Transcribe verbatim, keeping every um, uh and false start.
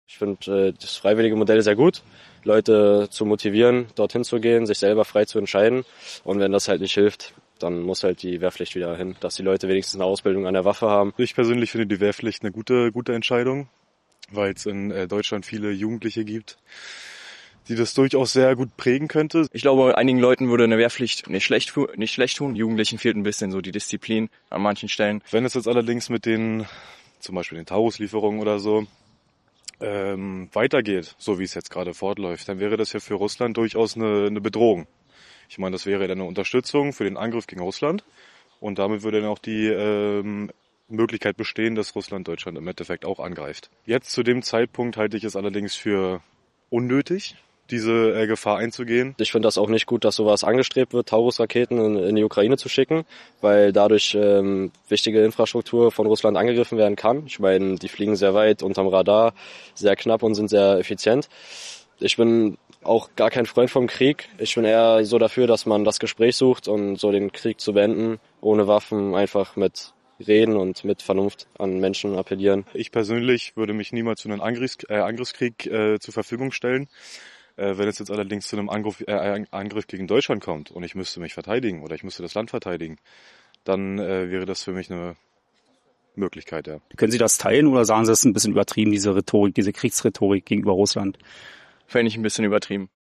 Ich finde äh, das freiwillige Modell sehr gut, Leute zu motivieren, dorthin zu gehen, sich selber frei zu entscheiden. Und wenn das halt nicht hilft, dann muss halt die Wehrpflicht wieder hin, dass die Leute wenigstens eine Ausbildung an der Waffe haben. Ich persönlich finde die Wehrpflicht eine gute, gute Entscheidung, weil es in äh, Deutschland viele Jugendliche gibt, die das durchaus sehr gut prägen könnte. Ich glaube, einigen Leuten würde eine Wehrpflicht nicht schlecht, nicht schlecht tun. Jugendlichen fehlt ein bisschen so die Disziplin an manchen Stellen. Wenn es jetzt allerdings mit den, zum Beispiel den Taurus-Lieferungen oder so, ähm, weitergeht, so wie es jetzt gerade fortläuft, dann wäre das ja für Russland durchaus eine, eine Bedrohung. Ich meine, das wäre dann eine Unterstützung für den Angriff gegen Russland und damit würde dann auch die ähm, Möglichkeit bestehen, dass Russland Deutschland im Endeffekt auch angreift. Jetzt zu dem Zeitpunkt halte ich es allerdings für unnötig, diese äh, Gefahr einzugehen. Ich finde das auch nicht gut, dass sowas angestrebt wird, Taurus-Raketen in, in die Ukraine zu schicken, weil dadurch ähm, wichtige Infrastruktur von Russland angegriffen werden kann. Ich meine, die fliegen sehr weit unterm Radar, sehr knapp und sind sehr effizient. Ich bin auch gar kein Freund vom Krieg. Ich bin eher so dafür, dass man das Gespräch sucht und so den Krieg zu beenden, ohne Waffen, einfach mit Reden und mit Vernunft an Menschen appellieren. Ich persönlich würde mich niemals zu einem Angriffs- äh, Angriffskrieg äh, zur Verfügung stellen. Äh, wenn es jetzt allerdings zu einem Angriff, äh, Angriff gegen Deutschland kommt und ich müsste mich verteidigen oder ich müsste das Land verteidigen, dann äh, wäre das für mich eine Möglichkeit, ja. Können Sie das teilen oder sagen Sie, das ist ein bisschen übertrieben, diese Rhetorik, diese Kriegsrhetorik gegenüber Russland? Fände ich ein bisschen übertrieben.